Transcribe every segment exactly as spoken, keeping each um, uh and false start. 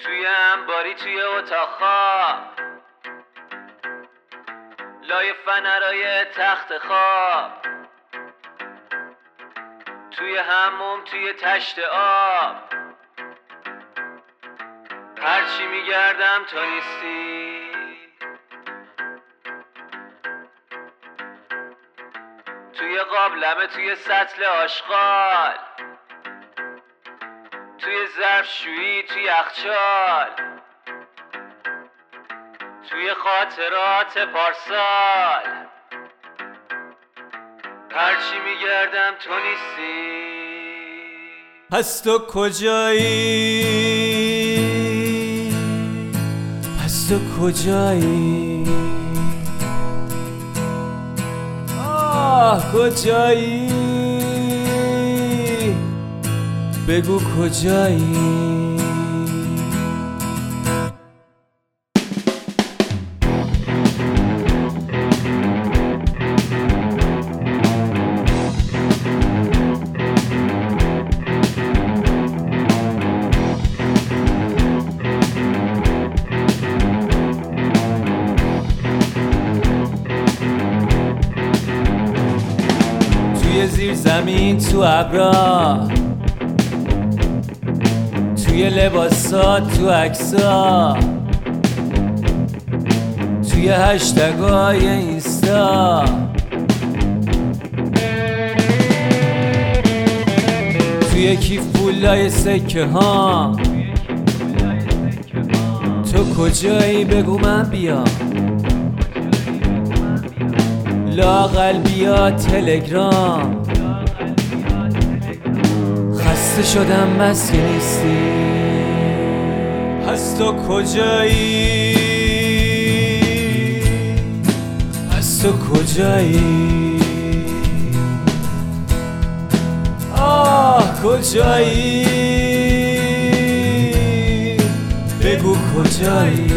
توی انباری توی اتاق خواب، لای فنرای تخت خواب، توی حموم توی تشت آب، هرچی میگردم تو نیستی. توی قابلمه توی سطل آشغال، توی ظرفشویی توی یخچال، توی خاطرات پارسال، هرچی میگردم تو نیستی. پس تو کجایی؟ پس تو کجایی؟ آه کجایی؟ بگو کجایی؟ توی زیر زمین تو ابرا، توی لباسات تو عکسا، توی هشتگای اینستا، توی کیف پولای سکه ها. تو کجایی بگو من بیام، لااقل بیا تلگرام. خسته شدم بس که نیستی. پس تو کجایی؟ پس تو کجایی؟ آه کجایی؟ بگو کجایی؟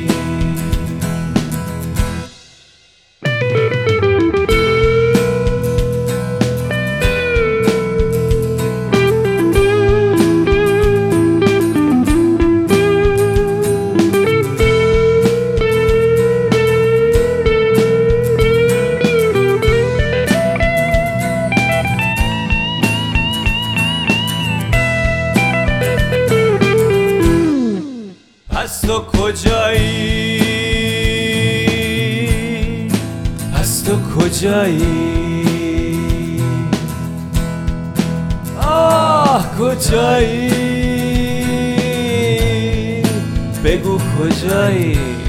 پس تو کجایی؟ پس تو کجایی؟ آه کجایی؟ بگو کجایی؟